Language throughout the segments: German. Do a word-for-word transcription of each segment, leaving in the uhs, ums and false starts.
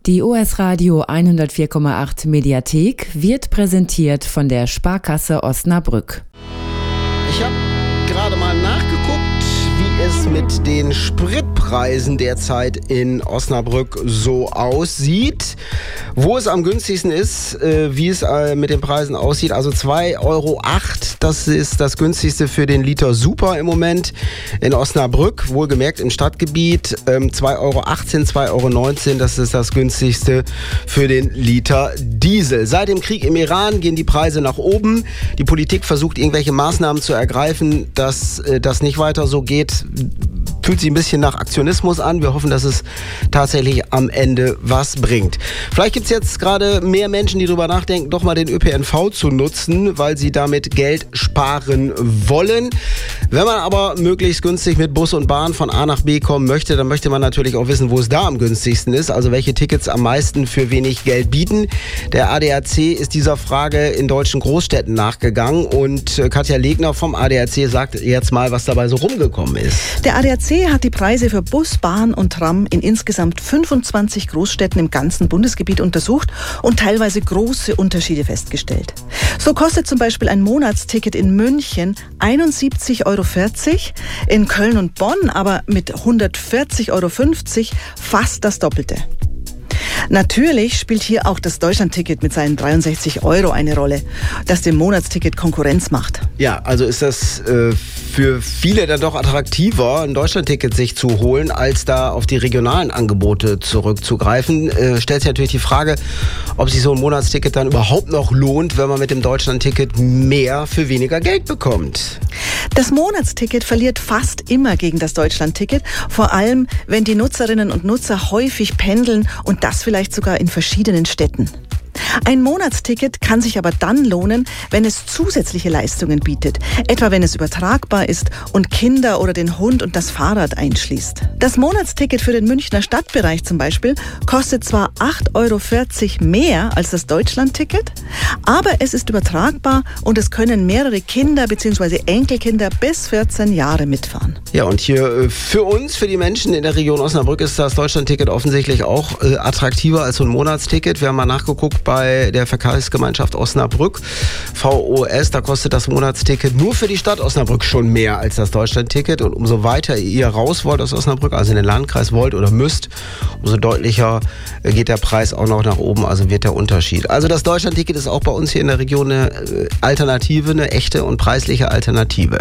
Die O S Radio hundertvier Komma acht Mediathek wird präsentiert von der Sparkasse Osnabrück. Ich habe gerade mal nachgeguckt, wie es mit den Spritpreisen derzeit in Osnabrück so aussieht. Wo es am günstigsten ist, äh, wie es äh, mit den Preisen aussieht. Also zwei Euro acht, das ist das günstigste für den Liter Super im Moment in Osnabrück. Wohlgemerkt im Stadtgebiet. Ähm, zwei Euro achtzehn, zwei Euro neunzehn, das ist das günstigste für den Liter Diesel. Seit dem Krieg im Iran gehen die Preise nach oben. Die Politik versucht, irgendwelche Maßnahmen zu ergreifen, dass äh, das nicht weiter so geht. Fühlt sich ein bisschen nach Aktionismus an. Wir hoffen, dass es tatsächlich am Ende was bringt. Vielleicht gibt es jetzt gerade mehr Menschen, die darüber nachdenken, doch mal den Ö P N V zu nutzen, weil sie damit Geld sparen wollen. Wenn man aber möglichst günstig mit Bus und Bahn von A nach B kommen möchte, dann möchte man natürlich auch wissen, wo es da am günstigsten ist, also welche Tickets am meisten für wenig Geld bieten. Der A D A C ist dieser Frage in deutschen Großstädten nachgegangen und Katja Legner vom A D A C sagt jetzt mal, was dabei so rumgekommen ist. Der A D A C hat die Preise für Bus, Bahn und Tram in insgesamt fünfundzwanzig Großstädten im ganzen Bundesgebiet untersucht und teilweise große Unterschiede festgestellt. So kostet zum Beispiel ein Monatsticket in München einundsiebzig Euro vierzig, in Köln und Bonn aber mit hundertvierzig Euro fünfzig fast das Doppelte. Natürlich spielt hier auch das Deutschlandticket mit seinen dreiundsechzig Euro eine Rolle, das dem Monatsticket Konkurrenz macht. Ja, also ist das äh, für viele dann doch attraktiver, ein Deutschlandticket sich zu holen, als da auf die regionalen Angebote zurückzugreifen. Äh, stellt sich natürlich die Frage, ob sich so ein Monatsticket dann überhaupt noch lohnt, wenn man mit dem Deutschlandticket mehr für weniger Geld bekommt. Das Monatsticket verliert fast immer gegen das Deutschlandticket, vor allem wenn die Nutzerinnen und Nutzer häufig pendeln und das vielleicht sogar in verschiedenen Städten. Ein Monatsticket kann sich aber dann lohnen, wenn es zusätzliche Leistungen bietet, etwa wenn es übertragbar ist und Kinder oder den Hund und das Fahrrad einschließt. Das Monatsticket für den Münchner Stadtbereich zum Beispiel kostet zwar acht Euro vierzig mehr als das Deutschlandticket, aber es ist übertragbar und es können mehrere Kinder bzw. Enkelkinder bis vierzehn Jahre mitfahren. Ja, und hier für uns, für die Menschen in der Region Osnabrück ist das Deutschlandticket offensichtlich auch äh, attraktiver als so ein Monatsticket. Wir haben mal nachgeguckt bei der Verkehrsgemeinschaft Osnabrück, V O S, da kostet das Monatsticket nur für die Stadt Osnabrück schon mehr als das Deutschlandticket. Und umso weiter ihr raus wollt aus Osnabrück, also in den Landkreis wollt oder müsst, umso deutlicher geht der Preis auch noch nach oben, also wird der Unterschied. Also das Deutschlandticket ist auch bei uns hier in der Region eine Alternative, eine echte und preisliche Alternative.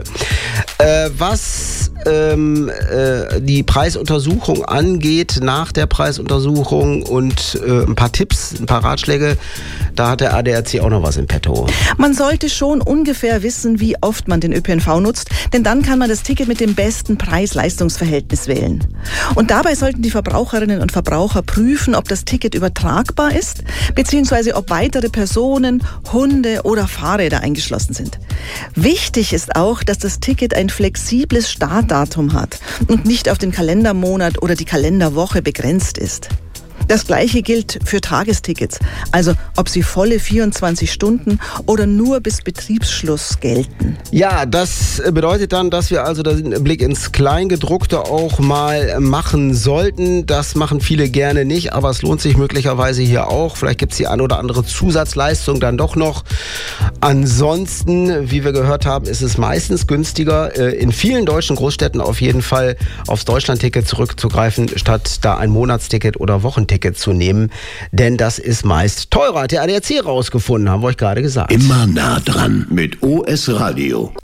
Äh, was ähm, äh, die Preisuntersuchung angeht, nach der Preisuntersuchung und äh, ein paar Tipps, ein paar Ratschläge, da hat der A D A C auch noch was im Petto. Man sollte schon ungefähr wissen, wie oft man den Ö P N V nutzt, denn dann kann man das Ticket mit dem besten Preis-Leistungs-Verhältnis wählen. Und dabei sollten die Verbraucherinnen und Verbraucher prüfen, ob das Ticket übertragbar ist, beziehungsweise ob weitere Personen, Hunde oder Fahrräder eingeschlossen sind. Wichtig ist auch, dass das Ticket ein flexibles Startdatum hat und nicht auf den Kalendermonat oder die Kalenderwoche begrenzt ist. Das Gleiche gilt für Tagestickets, also ob sie volle vierundzwanzig Stunden oder nur bis Betriebsschluss gelten. Ja, das bedeutet dann, dass wir also den Blick ins Kleingedruckte auch mal machen sollten. Das machen viele gerne nicht, aber es lohnt sich möglicherweise hier auch. Vielleicht gibt es die ein oder andere Zusatzleistung dann doch noch. Ansonsten, wie wir gehört haben, ist es meistens günstiger, in vielen deutschen Großstädten auf jeden Fall aufs Deutschlandticket zurückzugreifen, statt da ein Monatsticket oder Wochenticket zu nehmen, denn das ist meist teurer, hat der A D A C rausgefunden, haben wir euch gerade gesagt. Immer nah dran mit O S Radio.